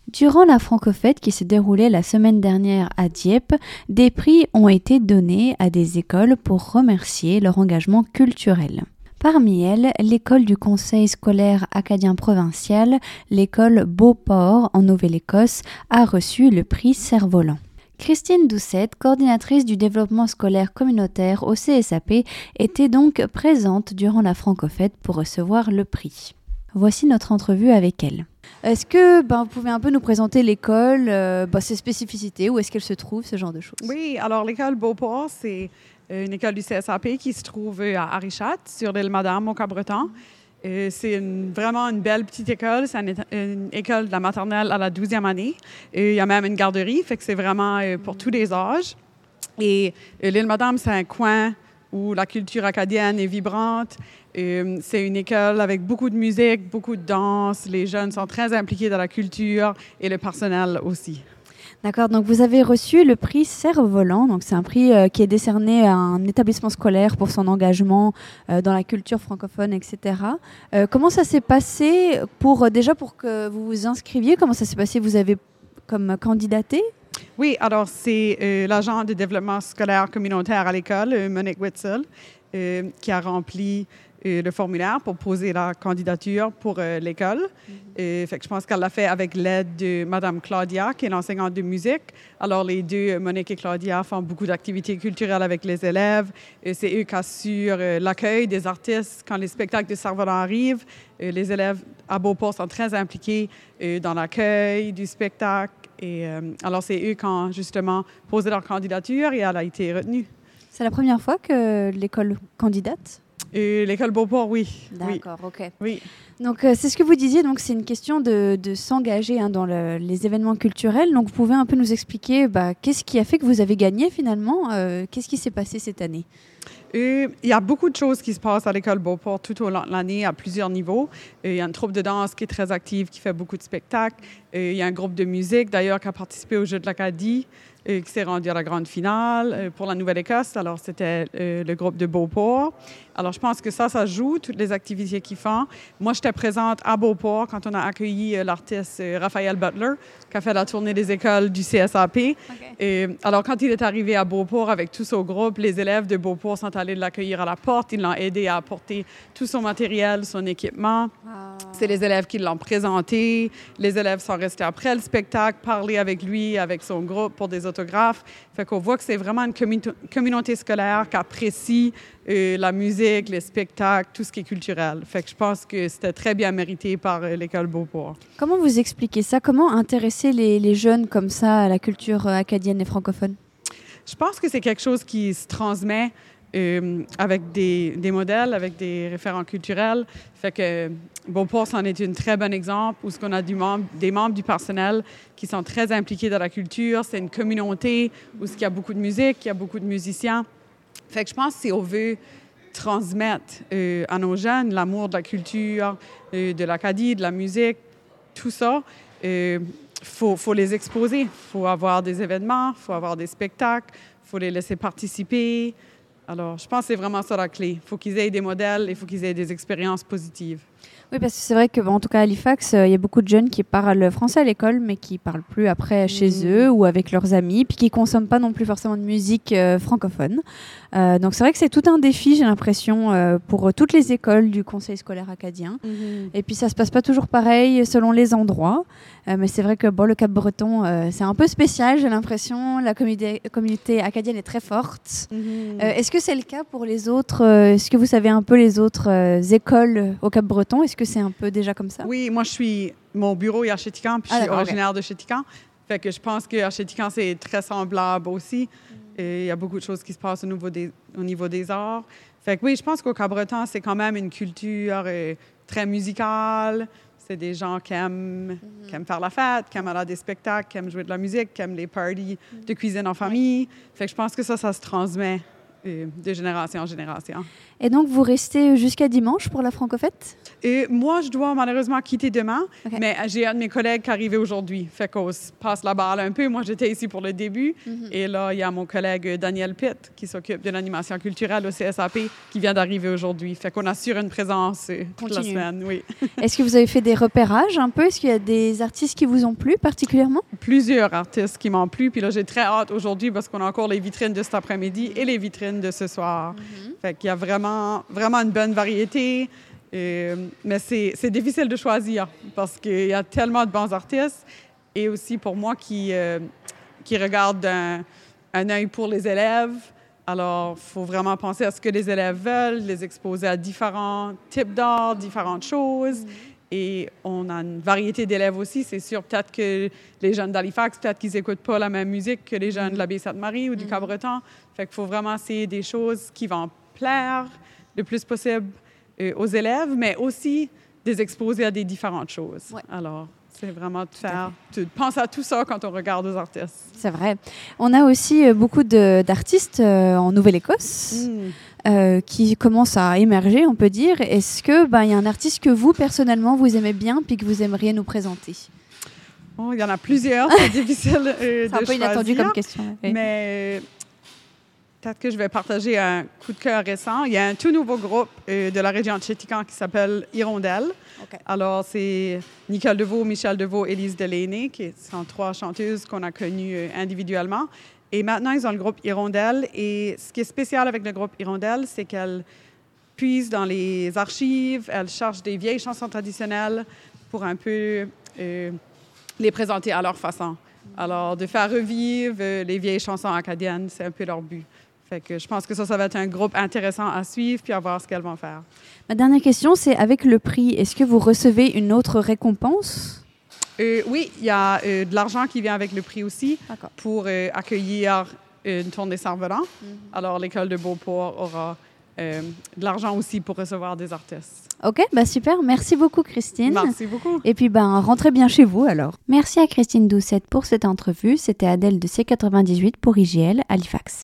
Durant la Francofête qui s'est déroulée la semaine dernière à Dieppe, des prix ont été donnés à des écoles pour remercier leur engagement culturel. Parmi elles, l'école du Conseil scolaire acadien provincial, l'école Beauport en Nouvelle-Écosse, a reçu le prix Cerf-Volant. Christine Doucette, coordinatrice du développement scolaire communautaire au CSAP, était donc présente durant la Francofête pour recevoir le prix. Voici notre entrevue avec elle. Est-ce que vous pouvez un peu nous présenter l'école, ses spécificités, où est-ce qu'elle se trouve, ce genre de choses? Oui, alors l'école Beauport, c'est une école du CSAP qui se trouve à Arichat, sur l'île Madame, au Cap-Breton. C'est vraiment une belle petite école. C'est une école de la maternelle à la 12e année. Il y a même une garderie, fait que c'est vraiment pour tous les âges. Et l'île Madame, c'est un coin où la culture acadienne est vibrante. C'est une école avec beaucoup de musique, beaucoup de danse. Les jeunes sont très impliqués dans la culture et le personnel aussi. D'accord, donc vous avez reçu le prix Cerf-Volant. Donc c'est un prix qui est décerné à un établissement scolaire pour son engagement dans la culture francophone, etc. Comment ça s'est passé pour que vous vous inscriviez? Comment ça s'est passé? Vous avez comme candidaté? Oui, alors c'est l'agent de développement scolaire communautaire à l'école, Monique Witzel, qui a rempli le formulaire pour poser la candidature pour l'école. Fait que je pense qu'elle l'a fait avec l'aide de Mme Claudia, qui est l'enseignante de musique. Alors, les deux, Monique et Claudia, font beaucoup d'activités culturelles avec les élèves. C'est eux qui assurent l'accueil des artistes quand les spectacles de Cerf-Volant arrivent. Les élèves à Beauport sont très impliqués dans l'accueil du spectacle. Alors, c'est eux qui ont justement posé leur candidature et elle a été retenue. C'est la première fois que l'école candidate? L'école Beauport, oui. D'accord, ok. Oui. Donc, c'est ce que vous disiez, donc c'est une question de s'engager dans les événements culturels. Donc, vous pouvez un peu nous expliquer qu'est-ce qui a fait que vous avez gagné finalement? Qu'est-ce qui s'est passé cette année? Il y a beaucoup de choses qui se passent à l'école Beauport tout au long de l'année à plusieurs niveaux. Il y a une troupe de danse qui est très active, qui fait beaucoup de spectacles. Il y a un groupe de musique, d'ailleurs, qui a participé au Jeux de l'Acadie, qui s'est rendu à la grande finale pour la Nouvelle-Écosse. Alors, c'était le groupe de Beauport. Alors, je pense que ça joue, toutes les activités qu'ils font. Moi, j'étais présente à Beauport quand on a accueilli l'artiste Raphaël Butler, qui a fait la tournée des écoles du CSAP. Okay. Alors, quand il est arrivé à Beauport avec tout son groupe, les élèves de Beauport sont allés l'accueillir à la porte. Ils l'ont aidé à apporter tout son matériel, son équipement. Wow. C'est les élèves qui l'ont présenté. Les élèves sont restés après le spectacle, parler avec lui, avec son groupe pour des autographes. Fait qu'on voit que c'est vraiment une communauté scolaire qui apprécie la musique, les spectacles, tout ce qui est culturel. Fait que je pense que c'était très bien mérité par l'école Beauport. Comment vous expliquez ça? Comment intéresser les jeunes comme ça à la culture acadienne et francophone? Je pense que c'est quelque chose qui se transmet avec des modèles, avec des référents culturels. Fait que Beauport, c'en est un très bon exemple où on a des membres du personnel qui sont très impliqués dans la culture. C'est une communauté où il y a beaucoup de musique, il y a beaucoup de musiciens. Fait que je pense que si on veut transmettre à nos jeunes l'amour de la culture, de l'Acadie, de la musique, tout ça, faut les exposer. Il faut avoir des événements, il faut avoir des spectacles, il faut les laisser participer. Alors, je pense que c'est vraiment ça la clé. Il faut qu'ils aient des modèles, il faut qu'ils aient des expériences positives. Oui, parce que c'est vrai qu'en tout cas à Halifax, il y a beaucoup de jeunes qui parlent français à l'école, mais qui ne parlent plus après chez eux ou avec leurs amis, puis qui ne consomment pas non plus forcément de musique francophone. Donc c'est vrai que c'est tout un défi, j'ai l'impression, pour toutes les écoles du Conseil scolaire acadien. Et puis ça ne se passe pas toujours pareil selon les endroits. Mais c'est vrai que le Cap-Breton, c'est un peu spécial, j'ai l'impression. La communauté acadienne est très forte. Est-ce que c'est le cas pour les autres? Est-ce que vous savez un peu les autres écoles au Cap-Breton? Est-ce que c'est un peu déjà comme ça? Oui, moi, mon bureau est à Chéticamp, puis je suis originaire de Chéticamp. Fait que je pense qu'à Chéticamp, c'est très semblable aussi. Il y a beaucoup de choses qui se passent au niveau des arts. Fait que oui, je pense qu'au Cap-Breton, c'est quand même une culture très musicale. C'est des gens qui aiment faire la fête, qui aiment aller à des spectacles, qui aiment jouer de la musique, qui aiment les parties de cuisine en famille. Fait que je pense que ça se transmet de génération en génération. Et donc, vous restez jusqu'à dimanche pour la Francofête? Et moi, je dois malheureusement quitter demain, Okay. mais j'ai un de mes collègues qui est arrivé aujourd'hui. Fait qu'on se passe la balle un peu. Moi, j'étais ici pour le début. Et là, il y a mon collègue Daniel Pitt qui s'occupe de l'animation culturelle au CSAP qui vient d'arriver aujourd'hui. Fait qu'on assure une présence toute la semaine, oui. Est-ce que vous avez fait des repérages un peu? Est-ce qu'il y a des artistes qui vous ont plu particulièrement? Plusieurs artistes qui m'ont plu. Puis là, j'ai très hâte aujourd'hui parce qu'on a encore les vitrines de cet après-midi et les vitrines de ce soir. Fait qu'il y a vraiment une bonne variété. Mais c'est difficile de choisir parce qu'il y a tellement de bons artistes. Et aussi pour moi qui regarde un œil pour les élèves. Alors, il faut vraiment penser à ce que les élèves veulent, les exposer à différents types d'art, différentes choses. Et on a une variété d'élèves aussi. C'est sûr, peut-être que les jeunes d'Halifax, peut-être qu'ils n'écoutent pas la même musique que les jeunes de la Baie-Sainte-Marie ou du Cabreton. Fait qu'il faut vraiment essayer des choses qui vont plaire le plus possible aux élèves, mais aussi des exposer à des différentes choses. Ouais. Alors, c'est vraiment de penser à tout ça quand on regarde aux artistes. C'est vrai. On a aussi beaucoup d'artistes en Nouvelle-Écosse qui commencent à émerger, on peut dire. Est-ce que y a un artiste que vous, personnellement, vous aimez bien puis que vous aimeriez nous présenter? Oh, il y en a plusieurs, c'est difficile de choisir. C'est un peu inattendu comme question. Oui. Mais peut-être que je vais partager un coup de cœur récent. Il y a un tout nouveau groupe de la région de Chéticamp qui s'appelle Hirondelle. Okay. Alors, c'est Nicole Deveau, Michel Deveau, Élise Delaney, qui sont 3 chanteuses qu'on a connues individuellement. Et maintenant, ils ont le groupe Hirondelle. Et ce qui est spécial avec le groupe Hirondelle, c'est qu'elle puise dans les archives, elle cherche des vieilles chansons traditionnelles pour un peu les présenter à leur façon. Alors, de faire revivre les vieilles chansons acadiennes, c'est un peu leur but. Fait que je pense que ça va être un groupe intéressant à suivre puis à voir ce qu'elles vont faire. Ma dernière question, c'est avec le prix, est-ce que vous recevez une autre récompense? Oui, il y a de l'argent qui vient avec le prix aussi pour accueillir une tournée cerf-volant. Alors, l'École de Beauport aura de l'argent aussi pour recevoir des artistes. OK, super. Merci beaucoup, Christine. Merci beaucoup. Et puis, rentrez bien chez vous, alors. Merci à Christine Doucette pour cette entrevue. C'était Adèle de C98 pour IGL Halifax.